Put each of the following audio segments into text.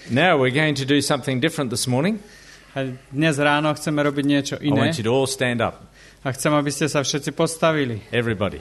Now we're going to do something different this morning. A dnes ráno chceme robiť niečo I iné. want you to all stand up. A chcem, aby ste sa všetci postavili. Everybody.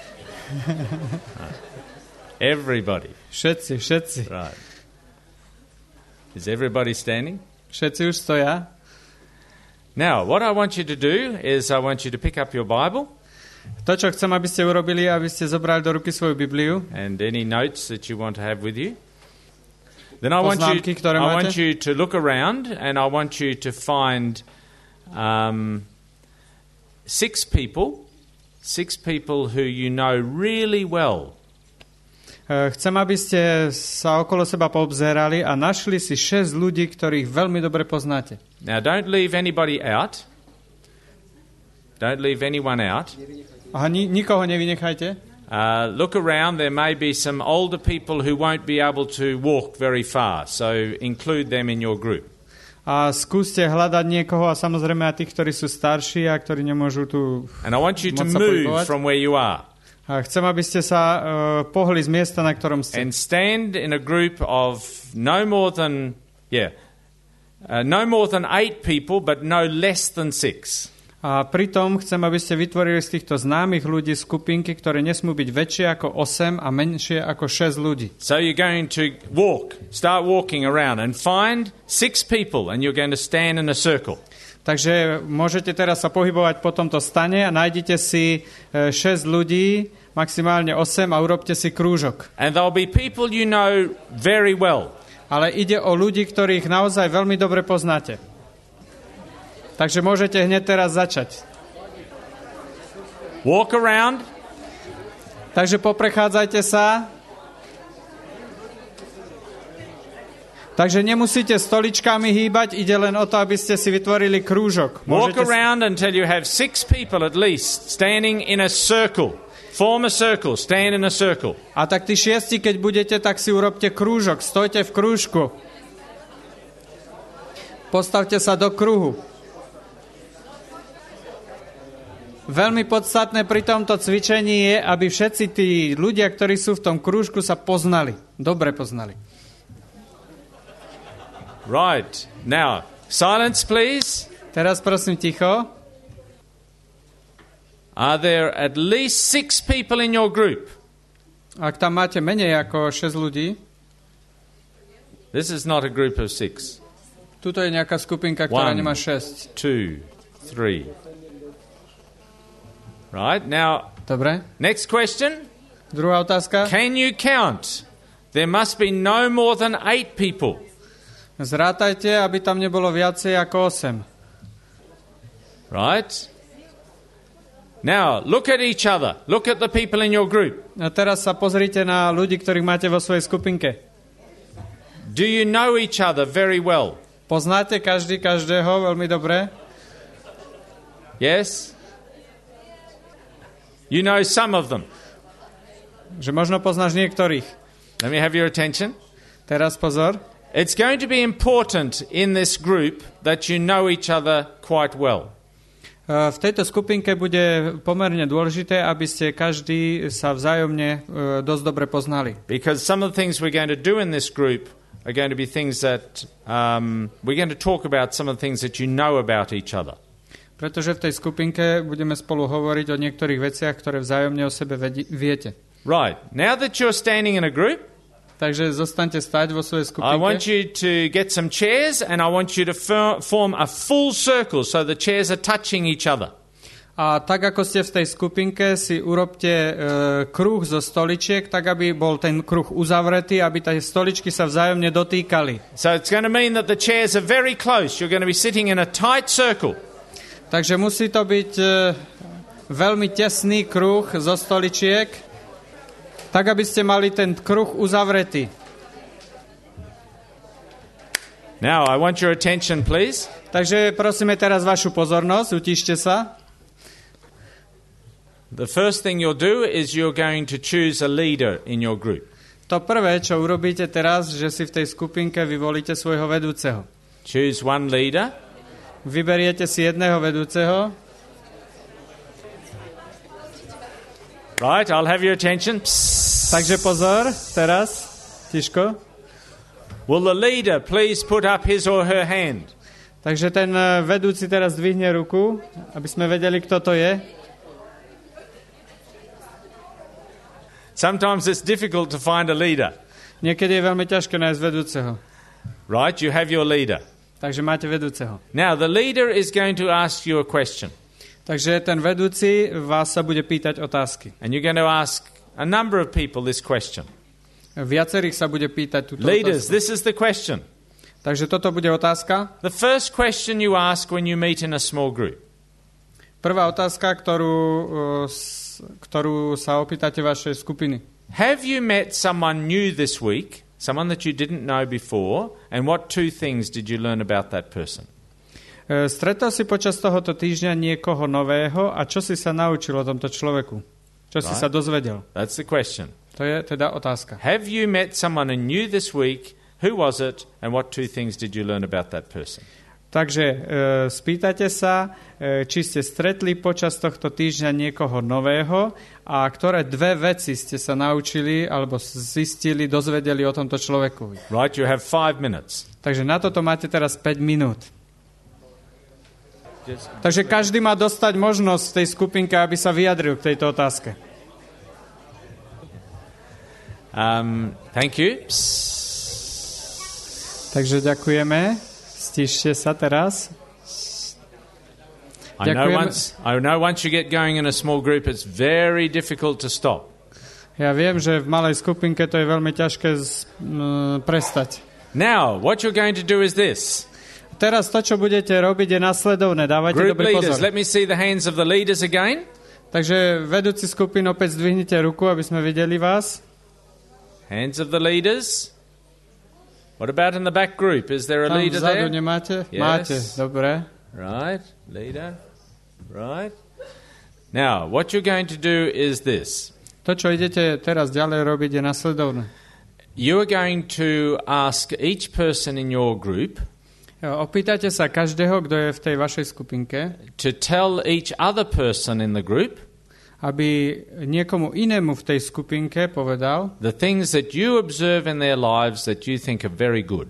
Everybody. Všetci. Right. Is everybody standing? Všetci už stoja. Now, what I want you to do is I want you to pick up your Bible To, čo chcem, aby ste urobili, aby ste zobrali do ruky svoju Bibliu. and any notes that you want to have with you. Then I want Poznámky, ktoré máte. you to look around and I want you to find 6 people who you know really well. Chcem, aby ste sa okolo seba poobzerali a našli si 6 ľudí, ktorých veľmi dobre poznáte. Now, don't leave anybody out. Don't leave anyone out. Aha, nikoho nevynechajte. Look around. There may be some older people who won't be able to walk very far, so include them in your group. A skúste hľadať niekoho a samozrejme aj tých, ktorí sú starší a ktorí nemôžu tu And I want you to moc sa move pohybovať. from where you are A chcem, aby ste sa pohli z miesta, na ktorom ste. and stand in a group of no more than 8 people, but no less than 6. A pritom chcem, aby ste vytvorili z týchto známych ľudí skupinky, ktoré nesmú byť väčšie ako 8 a menšie ako 6 ľudí. So you're going to start walking around and find 6 people and you're going to stand in a circle. Takže môžete teraz sa pohybovať po tomto stane a nájdete si 6 ľudí, maximálne 8 a urobte si krúžok. And there'll be people you know very well. Ale ide o ľudí, ktorých naozaj veľmi dobre poznáte. Takže môžete hneď teraz začať. Walk around. Takže poprechádzajte sa. Takže nemusíte stoličkami hýbať, ide len o to, aby ste si vytvorili krúžok. Walk around until you have 6 people at least standing in a circle. Form a circle. Stand in a circle. A tak tí 6, keď budete, tak si urobte krúžok. Stojte v krúžku. Postavte sa do kruhu. Veľmi podstatné pri tomto cvičení je, aby všetci tí ľudia, ktorí sú v tom krúžku, sa poznali. Dobre poznali. Right. Now, silence, please. Teraz prosím ticho. Are there at least 6 people in your group? Ak tam máte menej ako 6 ľudí, This is not a group of 6. tuto je nejaká skupinka, ktorá 1, nemá 6. 2, 3. Right. Now, Dobre. next question. Druhá otázka. Can you count? There must be no more than 8 people. Zrátajte, aby tam nebolo viacej ako 8. Right? Now, look at each other. Look at the people in your group. A teraz sa pozrite na ľudí, ktorých máte vo svojej skupinke. Do you know each other very well? Poznáte každý každého veľmi dobre? Yes? You know some of them. Že možno poznáš niektorých. Let me have your attention. Teraz pozor. It's going to be important in this group that you know each other quite well. V tejto skupinke bude pomerne dôležité, aby ste každý sa vzájomne dosť dobre poznali. Because some of the things we're going to do in this group are going to be things that we're going to talk about some of the things that you know about each other. Pretože v tej skupinke budeme spolu hovoriť o niektorých veciach, ktoré vzájomne o sebe viete. Right. Now that you're standing in a group, Takže zostaňte stať vo svojej I want skupinke. you to get some chairs and I want you to form a full circle so the chairs are touching each other. A tak, ako ste v tej skupinke, si urobte kruh zo stoličiek, tak, aby bol ten kruh uzavretý, aby tie stoličky sa vzájomne dotýkali. So it's going to mean that the chairs are very close. You're going to be sitting in a tight circle. Takže musí to byť veľmi tesný kruh zo stoličiek, tak, aby ste mali ten kruh uzavretý. Now, I want your attention, please. Takže prosíme teraz vašu pozornosť, utište sa. The first thing you'll do is you're going to choose a leader in your group. To prvé, čo urobíte teraz, že si v tej skupinke vyvolíte svojho vedúceho. Choose one leader. Vyberiete si jedného vedúceho. Right, I'll have your attention. Takže pozor, teraz, tiško. Will the leader please put up his or her hand? Takže ten vedúci teraz zdvihne ruku, aby sme vedeli, kto to je. Sometimes it's difficult to find a leader. Niekedy je veľmi ťažké nájsť vedúceho. Right? You have your leader. Takže máte vedúceho. Now, the leader is going to ask you a question. Takže ten vedúci vás sa bude pýtať otázky. And you're going to ask a number of people this question. Viacerých sa bude pýtať túto Leaders, otázku. this is the question. Takže toto bude otázka. The first question you ask when you meet in a small group. Prvá otázka, ktorú sa opýtate vašej skupiny. Have you met someone new this week, someone that you didn't know before, and what two things did you learn about that person? Stretol si počas tohoto týždňa niekoho nového a čo si sa naučil o tomto človeku? Čo si sa dozvedel? That's the question. To je teda otázka. Have you met someone new this week? Who was it, and what two things did you learn about that person? Takže spýtate sa, či ste stretli počas tohto týždňa niekoho nového a ktoré dve veci ste sa naučili alebo zistili, dozvedeli o tomto človeku. Right, you have 5 minutes. Takže na toto máte teraz 5 minút. Takže každý má dostať možnosť v tej skupinke, aby sa vyjadril k tejto otázke. Thank you. Takže ďakujeme. Stište sa teraz. I know once you get going in a small group, it's very difficult to stop. Ja viem, že v malej skupinke to je veľmi ťažké prestať. Now, what you're going to do is this. Teraz to, čo budete robiť, je nasledovné. Dávajte Group dobrý leaders, pozor. let me see the hands of the leaders again. Takže vedúci skupín, opäť zdvihnite ruku, aby sme videli vás. Hands of the leaders. What about in the back group? Is there a Tam leader vzadu there? nemáte? Yes. Máte, dobre. Right, leader. Right. Now, what you're going to do is this. To, čo idete teraz ďalej robiť, je nasledovné. You are going to ask each person in your group Opýtate sa každého, kto je v tej vašej skupinke, to tell each other person in the group aby niekomu inému v tej skupinke povedal, the things that you observe in their lives that you think are very good.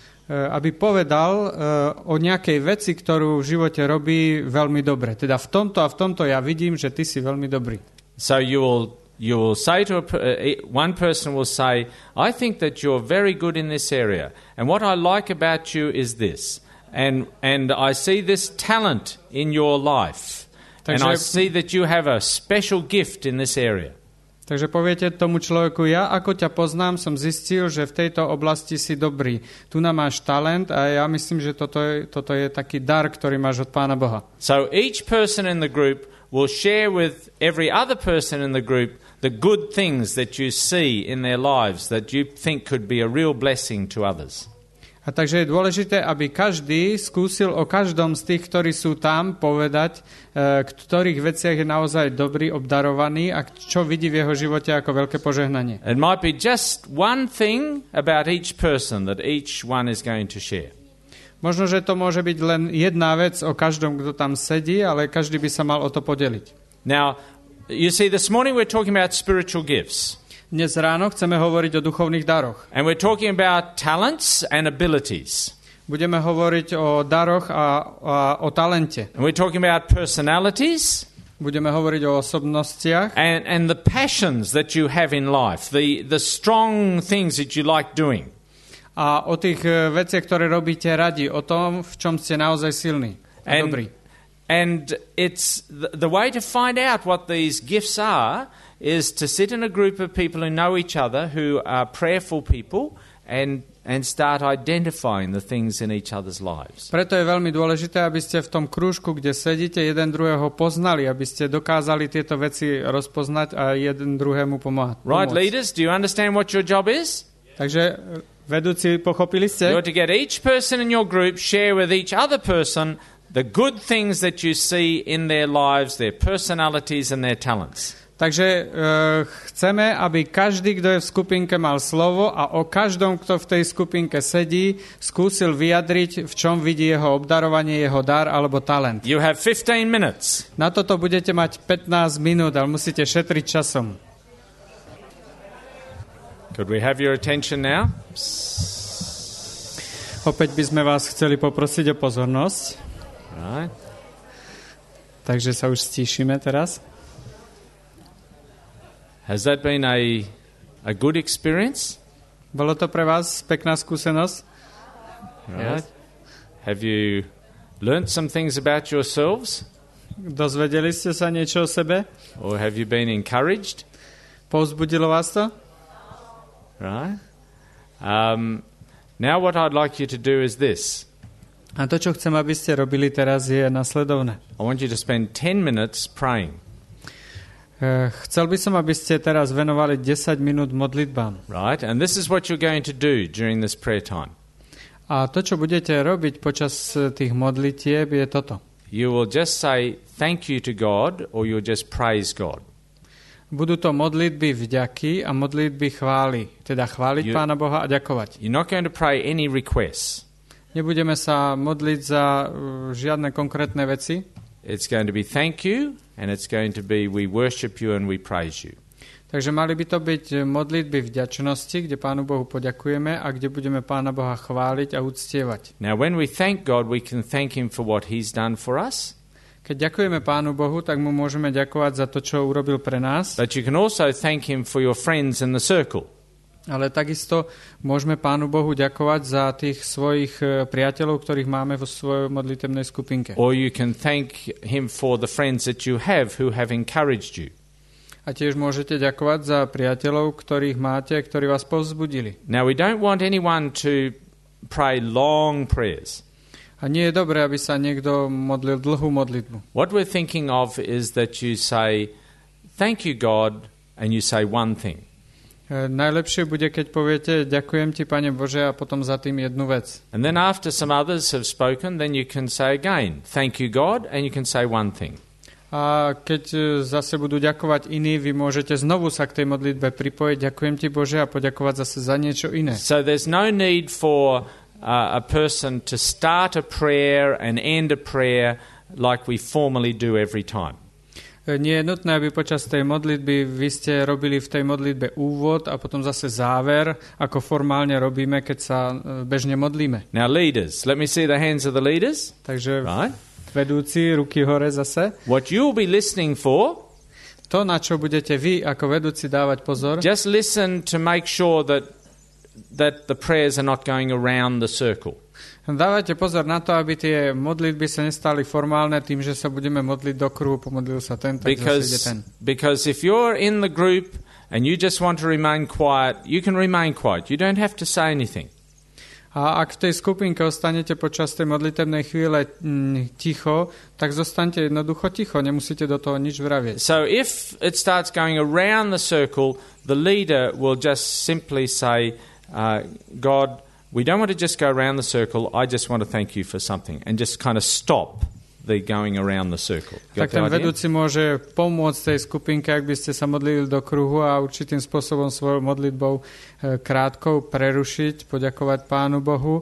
Aby povedal o nejakej veci, ktorú v živote robí veľmi dobre. Teda v tomto a v tomto ja vidím, že ty si veľmi dobrý. So you will say to one person will say, I think that you're very good in this area. And what I like about you is this. And I see this talent in your life. And I see that you have a special gift in this area. Takže poviete tomu človeku, ja ako ťa poznám, som zistil, že v tejto oblasti si dobrý. Tu nám máš talent a ja myslím, že toto je taký dar, ktorý máš od Pána Boha. So each person in the group will share with every other person in the group the good things that you see in their lives that you think could be a real blessing to others. A takže je dôležité, aby každý skúsil o každom z tých, ktorí sú tam, povedať, k ktorých veciach je naozaj dobrý, obdarovaný a čo vidí v jeho živote ako veľké požehnanie. It might be just one thing about each person that each one is going to share. Možno, že to môže byť len jedna vec o každom, kto tam sedí, ale každý by sa mal o to podeliť. Now, you see, this morning we're talking about spiritual gifts. Dnes ráno chceme hovoriť o duchovných daroch. And we're talking about talents and abilities. Budeme hovoriť o daroch a o talente. And we're talking about personalities. Budeme hovoriť o osobnostiach. And the passions that you have in life, the strong things that you like doing. A o tých veciach, ktoré robíte radi, o tom, v čom ste naozaj silní a dobrí. And it's the way to find out what these gifts are is to sit in a group of people who know each other, who are prayerful people, and start identifying the things in each other's lives. Preto je veľmi dôležité, aby ste v tom krúžku, kde sedíte, jeden druhého poznali, aby ste dokázali tieto veci rozpoznať a jeden druhému pomáhať. Right, leaders, do you understand what your job is? Takže vedúci, pochopili ste? You're to get each person in your group share with each other person the good things that you see in their lives, their personalities and their talents. Takže chceme, aby každý, kto je v skupinke, mal slovo a o každom, kto v tej skupinke sedí, skúsil vyjadriť, v čom vidí jeho obdarovanie, jeho dar alebo talent. You have 15 minutes. Na toto budete mať 15 minút, ale musíte šetriť časom. Could we have your attention now? Opäť by sme vás chceli poprosiť o pozornosť. Right? Takže sa už stíšime teraz. Has that been a good experience? Bolo to pre vás pekná skúsenosť? Right? Have you learnt some things about yourselves? Dozvedeli ste sa niečo o sebe? Or have you been encouraged? Povzbudilo vás to? Right? Now what I'd like you to do is this. A to, čo chcem, aby ste robili teraz, je nasledovné. I want you to spend 10 minutes praying. Chcel by som, aby ste teraz venovali 10 minút modlitbám. Right? And this is what you're going to do during this prayer time. A to, čo budete robiť počas tých modlitieb, je toto. You will just say thank you to God, or you'll just praise God. Budú to modlitby vďaky a modlitby chvály. Teda chváliť Pána Boha a ďakovať. You're not going to pray any requests. Nebudeme sa modliť za žiadne konkrétne veci. It's going to be thank you, and it's going to be we worship you and we praise you. Takže mali by to byť modlitby vďačnosti, kde Pánu Bohu poďakujeme a kde budeme Pána Boha chváliť a uctievať. Now when we thank God, we can thank him for what he's done for us. Keď ďakujeme Pánu Bohu, tak mu môžeme ďakovať za to, čo urobil pre nás. But you can also thank him for your friends in the circle. Ale takisto môžeme Pánu Bohu ďakovať za tých svojich priateľov, ktorých máme vo svojej modlitebnej skupinke. Or you can thank him for the friends that you have who have encouraged you. A tiež môžete ďakovať za priateľov, ktorých máte, ktorí vás povzbudili. Now we don't want anyone to pray long prayers. A nie je dobré, aby sa niekto modlil dlhú modlitbu. What we're thinking of is that you say thank you God and you say one thing. Najlepšie bude, keď poviete ďakujem ti, Pane Bože, a potom za tým jednu vec. And then after some others have spoken, then you can say again, thank you God, and you can say one thing. A keď zase budú ďakovať iní, vy môžete znovu sa k tej modlitbe pripojiť, ďakujem ti, Bože, a poďakovať zase za niečo iné. So there's no need for a person to start a prayer and end a prayer like we formally do every time. Nie je nutné, aby počas tej modlitby vy ste robili v tej modlitbe úvod a potom zase záver, ako formálne robíme, keď sa bežne modlíme. Now leaders, let me see the hands of the leaders. Takže Right? vedúci, ruky hore zase. What you'll be listening for, To, na čo budete vy ako vedúci dávať pozor, just listen to make sure that the prayers are not going around the circle. dávajte pozor na to, aby tie modlitby sa nestali formálne tým, že sa budeme modliť do kruhu, pomodlil sa ten, tak zase ide ten. Because if you're in the group and you just want to remain quiet, you can remain quiet. You don't have to say anything. A ak v tej skupinke ostanete počas tej modlitebnej chvíle ticho, tak zostaňte jednoducho ticho, nemusíte do toho nič vravieť. So if it starts going around the circle, the leader will just simply say, God, we don't want to just go around the circle, I just want to thank you for something, and just kind of stop the going around the circle. Tak ten vedúci môže pomôcť tej skupinke, ak by ste sa modlili do kruhu a určitým spôsobom svojou modlitbou krátkou prerušiť, poďakovať Pánu Bohu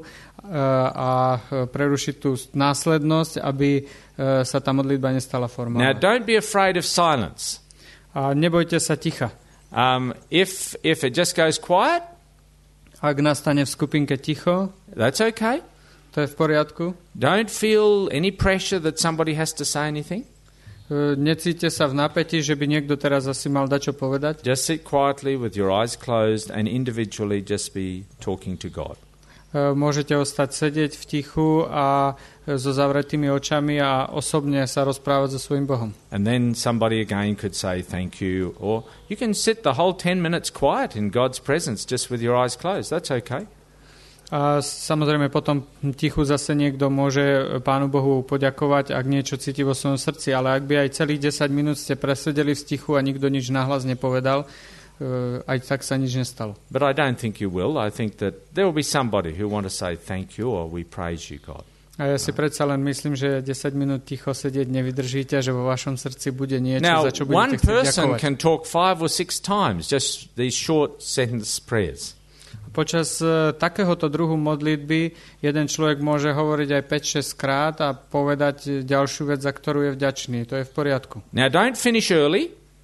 a prerušiť tú následnosť, aby sa tá modlitba nestala formálna. Now don't be afraid of silence. A nebojte sa ticha. If it just goes quiet, ak nastane v skupinke ticho, that's okay. to je v poriadku. Don't feel any pressure that somebody has to say anything. Necíte sa v napätí, že by niekto teraz asi mal dačo povedať. Just sit quietly with your eyes closed and individually just be talking to God. Môžete ostať sedieť v tichu a so zavretými očami a osobne sa rozprávať so svojím Bohom. And then somebody again could say thank you, or you can sit the whole 10 minutes quiet in God's presence just with your eyes closed. That's okay. A samozrejme potom tichu zase niekto môže Pánu Bohu poďakovať, ak niečo cíti vo svojom srdci, ale ak by aj celých 10 minút ste presedeli v tichu a nikto nič nahlas nepovedal, aj tak sa nič nestalo. But I don't think you will. I think that there will be somebody who want to say thank you or we praise you, God. A ja si predsa len myslím, že 10 minút ticho sedieť nevydržíte, že vo vašom srdci bude niečo, Now, za čo one budete chcieť person ďakovať. can talk 5 or 6 times, just these short sentence prayers. Počas takéhoto druhu modlitby jeden človek môže hovoriť aj 5-6 krát a povedať ďalšiu vec, za ktorú je vďačný. To je v poriadku. Now, don't finish early.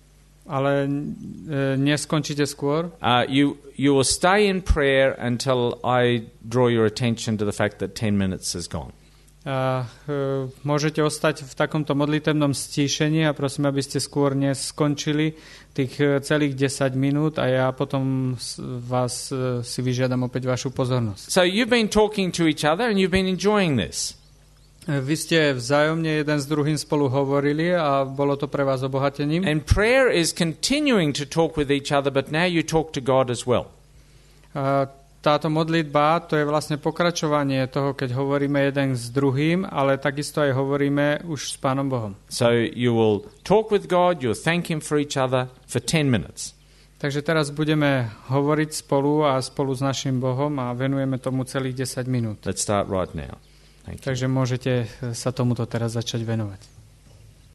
ale neskončíte skôr. You will stay in prayer until I draw your attention to the fact that 10 minutes is gone. Môžete ostať v takomto modlitebnom stíšení a prosím, aby ste skôr neskončili tých celých 10 minút a ja potom vás si vyžiadam opäť vašu pozornosť. So you've been talking to each other and you've been enjoying this. Vy ste vzájomne jeden s druhým spolu hovorili a bolo to pre vás obohatením. And prayer is continuing to talk with each other, but now you talk to God as well. Táto modlitba, to je vlastne pokračovanie toho, keď hovoríme jeden s druhým, ale takisto aj hovoríme už s Pánom Bohom. So you will talk with God, you'll thank Him for each other for 10 minutes. Takže teraz budeme hovoriť spolu a spolu s našim Bohom a venujeme tomu celých 10 minút. Let's start right now. Takže môžete sa tomuto teraz začať venovať.